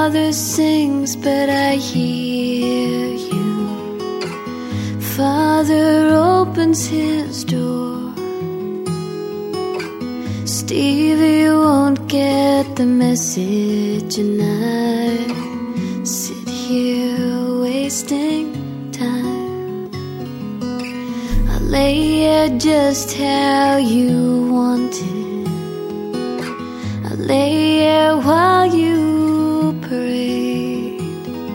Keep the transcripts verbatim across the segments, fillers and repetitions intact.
father sings, but I hear you. Father opens his door. Stevie, you won't get the message, and I sit here wasting time. I lay here just how you want it. I lay here while you parade.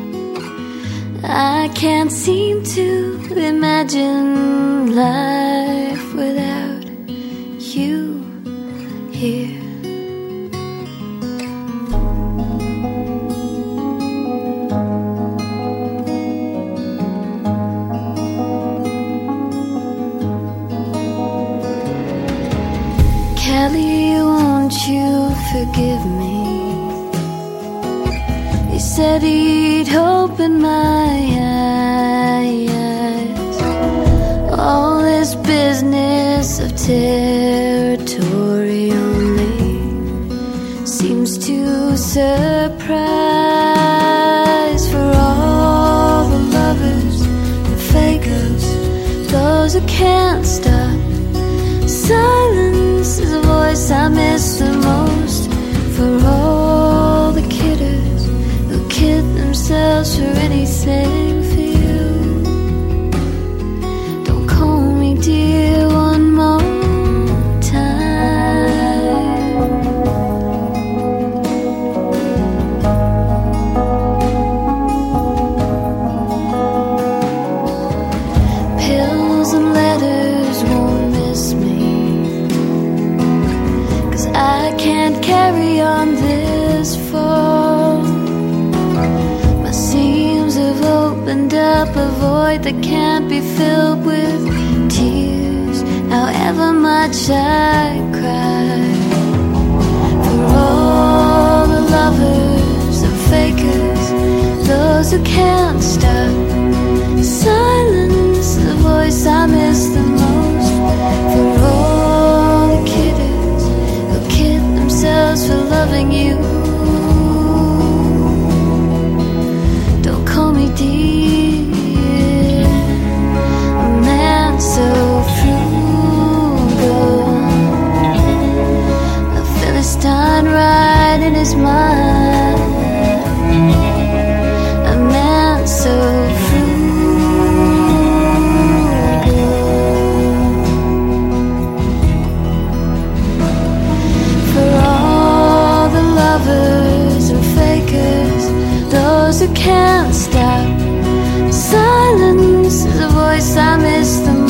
I can't seem to imagine life without you here. Kelly, won't you forgive me? He said he'd open my eyes. All this business of territory only seems to surprise. For all the lovers, the fakers, those who can't stop. Silence is a voice I miss the most. For all the kidders who kid themselves for anything for you. Don't call me dear one more time. Pills and letters won't miss me, I can't carry on this fall. My seams have opened up a void that can't be filled with tears, however much I cry. For all the lovers and fakers, those who can't stop. Silence is the voice I miss the most. For all the kidders who kid themselves for loving you. Don't call me dear, a man so frugal, a Philistine right in his mind, a man so and fakers, those who can't stop. Silence is the voice I miss the most.